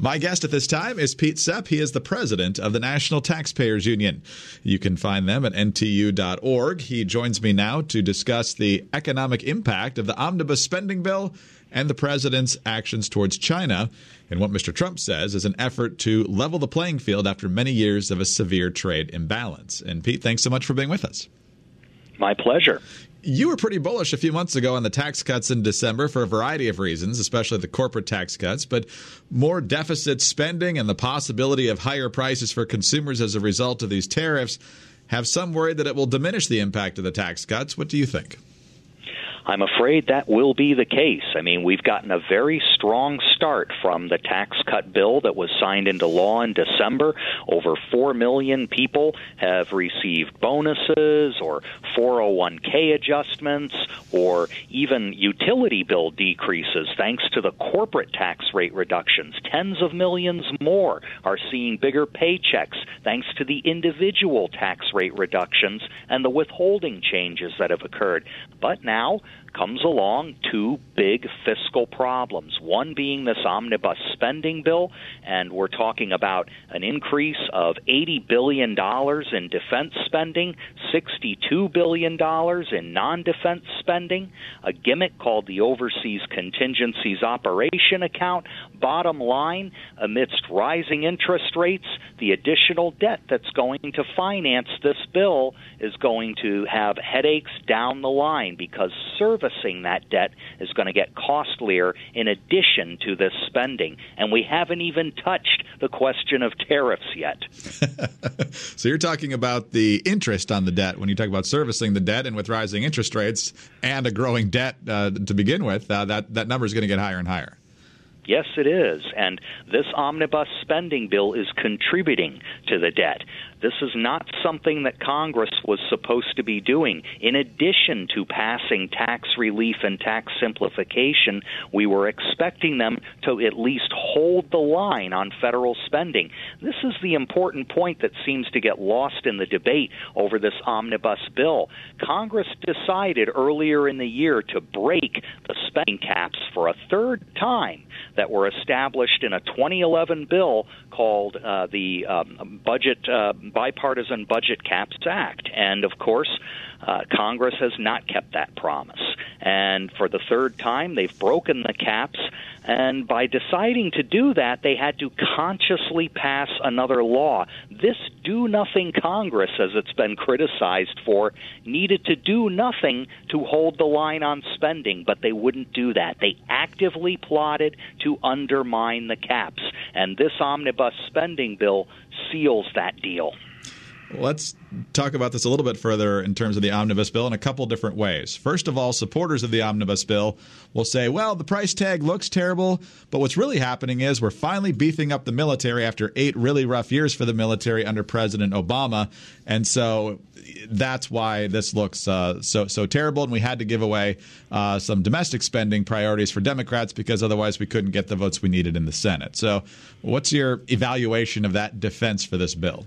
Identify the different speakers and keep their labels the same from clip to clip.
Speaker 1: My guest at this time is Pete Sepp. He is the president of the National Taxpayers Union. You can find them at ntu.org. He joins me now to discuss the economic impact of the omnibus spending bill and the president's actions towards China and what Mr. Trump says is an effort to level the playing field after many years of a severe trade imbalance. And Pete, thanks so much for being with us.
Speaker 2: My pleasure.
Speaker 1: You were pretty bullish a few months ago on the tax cuts in December for a variety of reasons, especially the corporate tax cuts, but more deficit spending and the possibility of higher prices for consumers as a result of these tariffs have some worried that it will diminish the impact of the tax cuts. What do you think?
Speaker 2: I'm afraid that will be the case. I mean, we've gotten a very strong start from the tax cut bill that was signed into law in December. Over 4 million people have received bonuses or 401k adjustments or even utility bill decreases thanks to the corporate tax rate reductions. Tens of millions more are seeing bigger paychecks thanks to the individual tax rate reductions and the withholding changes that have occurred. But now comes along two big fiscal problems, one being this omnibus spending bill, and we're talking about an increase of $80 billion in defense spending, $62 billion in non-defense spending, a gimmick called the Overseas Contingencies Operation Account. Bottom line, amidst rising interest rates, the additional debt that's going to finance this bill is going to have headaches down the line because servicing that debt is going to get costlier in addition to this spending. And we haven't even touched the question of tariffs yet.
Speaker 1: So you're talking about the interest on the debt when you talk about servicing the debt, and with rising interest rates and a growing debt to begin with, that number is going to get higher and higher.
Speaker 2: Yes, it is. And this omnibus spending bill is contributing to the debt. This is not something that Congress was supposed to be doing. In addition to passing tax relief and tax simplification, we were expecting them to at least hold the line on federal spending. This is the important point that seems to get lost in the debate over this omnibus bill. Congress decided earlier in the year to break the spending caps for a third time that were established in a 2011 bill called the Bipartisan Budget Caps Act. And, of course, Congress has not kept that promise. And for the third time, they've broken the caps. And by deciding to do that, they had to consciously pass another law. This do-nothing Congress, as it's been criticized for, needed to do nothing to hold the line on spending, but they wouldn't do that. They actively plotted to undermine the caps. And this omnibus spending bill seals that deal.
Speaker 1: Let's talk about this a little bit further in terms of the omnibus bill in a couple different ways. First of all, supporters of the omnibus bill will say, well, the price tag looks terrible, but what's really happening is we're finally beefing up the military after 8 really rough years for the military under President Obama. And so that's why this looks so terrible, and we had to give away some domestic spending priorities for Democrats because otherwise we couldn't get the votes we needed in the Senate. So what's your evaluation of that defense for this bill?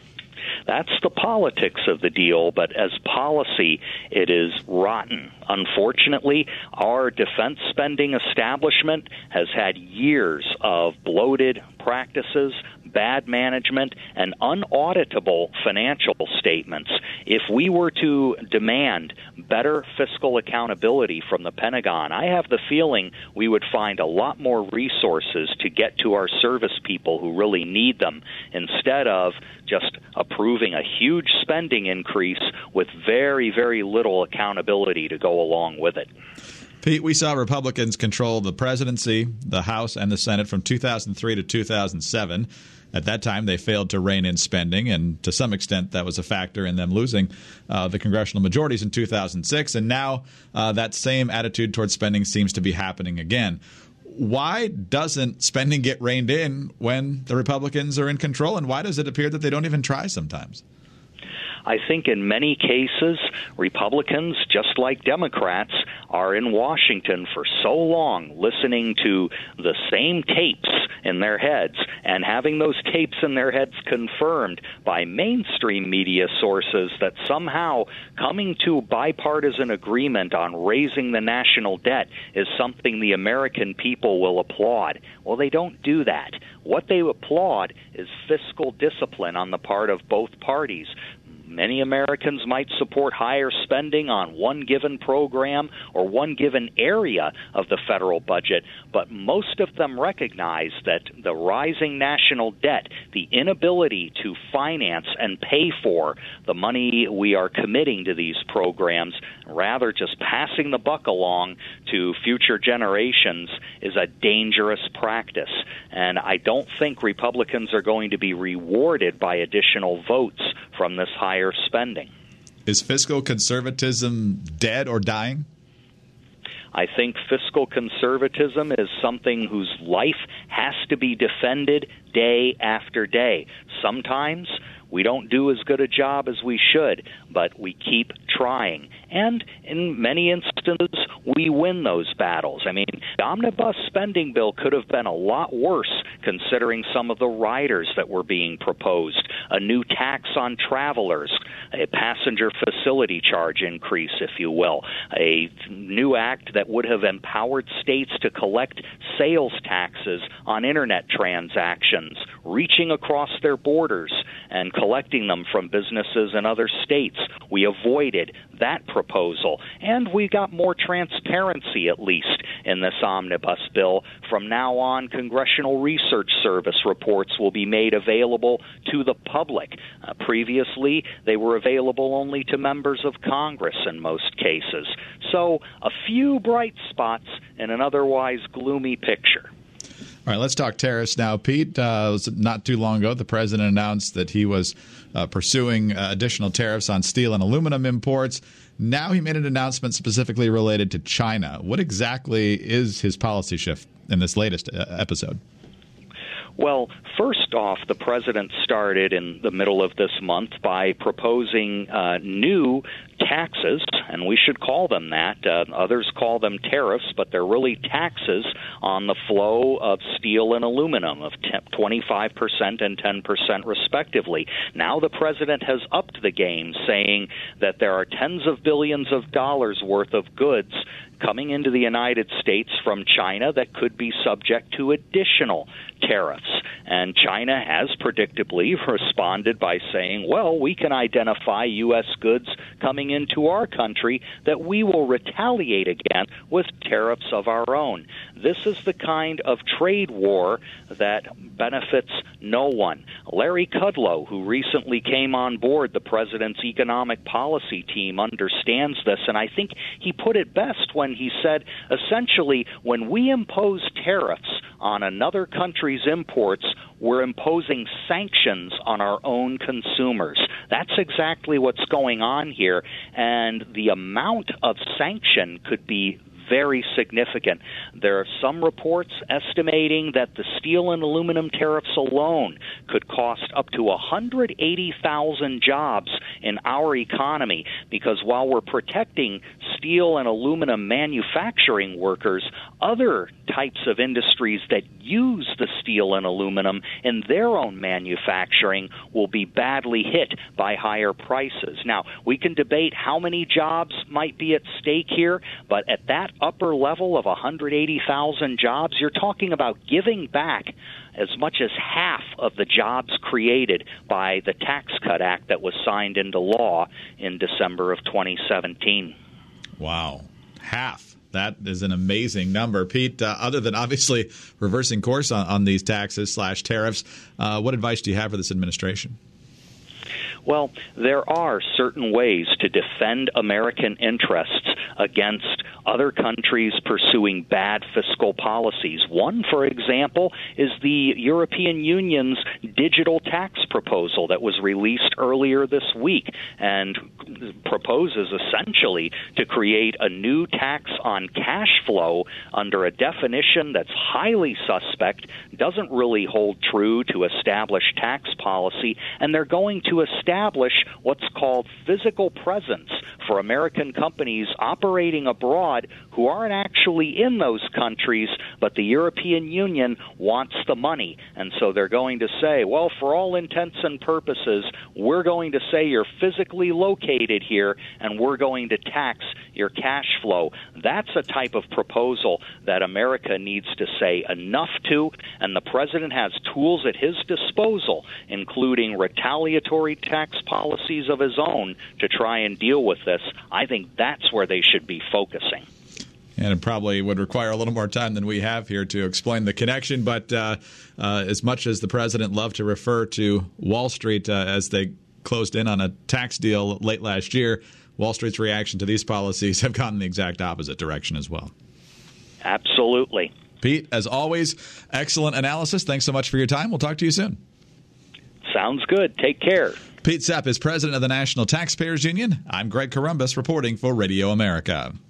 Speaker 2: That's the politics of the deal, but as policy, it is rotten. Unfortunately, our defense spending establishment has had years of bloated practices, bad management, and unauditable financial statements. If we were to demand better fiscal accountability from the Pentagon, I have the feeling we would find a lot more resources to get to our service people who really need them, instead of just approving a huge spending increase with very, very little accountability to go along with it.
Speaker 1: Pete, we saw Republicans control the presidency, the House, and the Senate from 2003 to 2007. At that time, they failed to rein in spending, and to some extent that was a factor in them losing the congressional majorities in 2006. And now that same attitude towards spending seems to be happening again. Why doesn't spending get reined in when the Republicans are in control, and why does it appear that they don't even try sometimes?
Speaker 2: I think in many cases, Republicans, just like Democrats, are in Washington for so long listening to the same tapes in their heads and having those tapes in their heads confirmed by mainstream media sources that somehow coming to bipartisan agreement on raising the national debt is something the American people will applaud. Well, they don't do that. What they applaud is fiscal discipline on the part of both parties. Many Americans might support higher spending on one given program or one given area of the federal budget, but most of them recognize that the rising national debt, the inability to finance and pay for the money we are committing to these programs, rather just passing the buck along to future generations, is a dangerous practice. And I don't think Republicans are going to be rewarded by additional votes from this higher spending.
Speaker 1: Is fiscal conservatism dead or dying?
Speaker 2: I think fiscal conservatism is something whose life has to be defended day after day. Sometimes we don't do as good a job as we should, but we keep trying. And in many instances, we win those battles. I mean, the omnibus spending bill could have been a lot worse considering some of the riders that were being proposed. A new tax on travelers, a passenger facility charge increase, if you will, a new act that would have empowered states to collect sales taxes on Internet transactions, reaching across their borders and collecting them from businesses in other states. We avoided that proposal, and we got more transparency, at least, in this omnibus bill. From now on, Congressional Research Service reports will be made available to the public. Previously, they were available only to members of Congress in most cases. So, a few bright spots in an otherwise gloomy picture.
Speaker 1: All right, let's talk tariffs now, Pete. Not too long ago, the president announced that he was pursuing additional tariffs on steel and aluminum imports. Now he made an announcement specifically related to China. What exactly is his policy shift in this latest episode?
Speaker 2: Well, first off, the president started in the middle of this month by proposing new taxes, and we should call them that. Others call them tariffs, but they're really taxes on the flow of steel and aluminum of 25% and 10% respectively. Now the president has upped the game, saying that there are tens of billions of dollars worth of goods coming into the United States from China that could be subject to additional tariffs. And China has predictably responded by saying, well, we can identify U.S. goods coming into our country that we will retaliate against with tariffs of our own. This is the kind of trade war that benefits no one. Larry Kudlow, who recently came on board the president's economic policy team, understands this, and I think he put it best when he said, essentially, when we impose tariffs on another country's imports, we're imposing sanctions on our own consumers. That's exactly what's going on here, and the amount of sanction could be very significant. There are some reports estimating that the steel and aluminum tariffs alone could cost up to 180,000 jobs in our economy, because while we're protecting steel and aluminum manufacturing workers, other types of industries that use the steel and aluminum in their own manufacturing will be badly hit by higher prices. Now, we can debate how many jobs might be at stake here, but at that upper level of 180,000 jobs, you're talking about giving back as much as half of the jobs created by the Tax Cut Act that was signed into law in December of 2017.
Speaker 1: Wow. Half. That is an amazing number. Pete, other than obviously reversing course on these taxes / tariffs, what advice do you have for this administration?
Speaker 2: Well, there are certain ways to defend American interests against other countries pursuing bad fiscal policies. One, for example, is the European Union's digital tax proposal that was released earlier this week and proposes essentially to create a new tax on cash flow under a definition that's highly suspect, doesn't really hold true to established tax policy, and they're going to establish what's called physical presence for American companies operating abroad who aren't actually in those countries, but the European Union wants the money. And so they're going to say, well, for all intents and purposes, we're going to say you're physically located here, and we're going to tax your cash flow. That's a type of proposal that America needs to say enough to, and the president has tools at his disposal, including retaliatory tax policies of his own, to try and deal with this. I think that's where they should be focusing.
Speaker 1: And it probably would require a little more time than we have here to explain the connection. But as much as the president loved to refer to Wall Street as they closed in on a tax deal late last year, Wall Street's reaction to these policies have gone in the exact opposite direction as well.
Speaker 2: Absolutely.
Speaker 1: Pete, as always, excellent analysis. Thanks so much for your time. We'll talk to you soon.
Speaker 2: Sounds good. Take care.
Speaker 1: Pete Sepp is president of the National Taxpayers Union. I'm Greg Corombos reporting for Radio America.